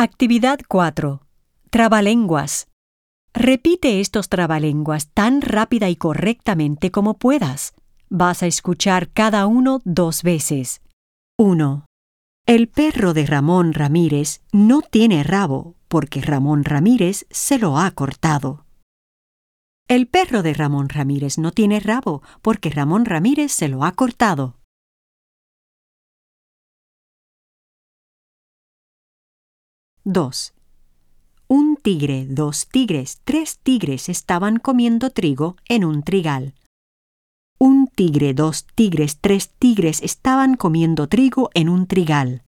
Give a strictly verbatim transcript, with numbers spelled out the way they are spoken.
Actividad cuatro. Trabalenguas. Repite estos trabalenguas tan rápida y correctamente como puedas. Vas a escuchar cada uno dos veces. uno. El perro de Ramón Ramírez no tiene rabo porque Ramón Ramírez se lo ha cortado. El perro de Ramón Ramírez no tiene rabo porque Ramón Ramírez se lo ha cortado. dos. Un tigre, dos tigres, tres tigres estaban comiendo trigo en un trigal. Un tigre, dos tigres, tres tigres estaban comiendo trigo en un trigal.